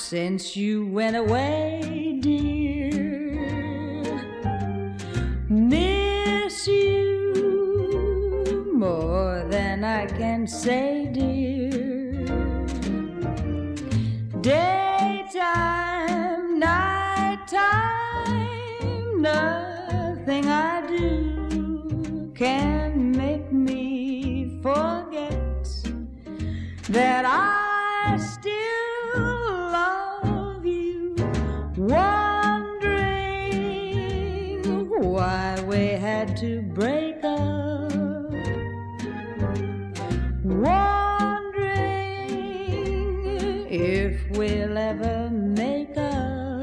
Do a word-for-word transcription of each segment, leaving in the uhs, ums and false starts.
since you went away, dear. Miss you more than I can say, dear. Daytime, nighttime, nothing I do can make me forget that I still love you. Wondering why we had to break up. Wondering if we'll ever make up.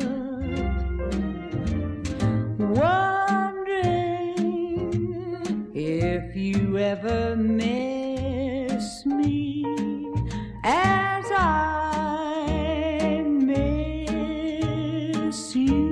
Wondering if you ever miss me as I miss you.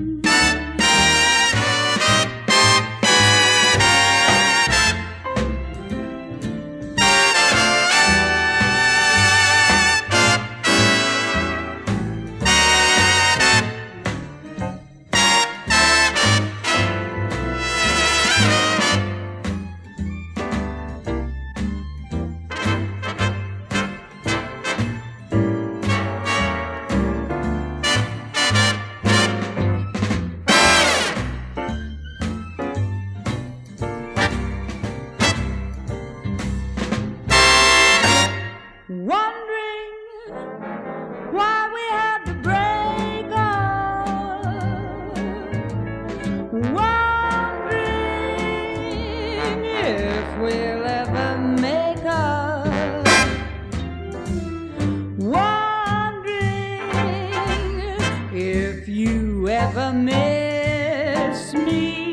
Wondering why we had to break up. Wondering if we'll ever make up. Wondering if you ever miss me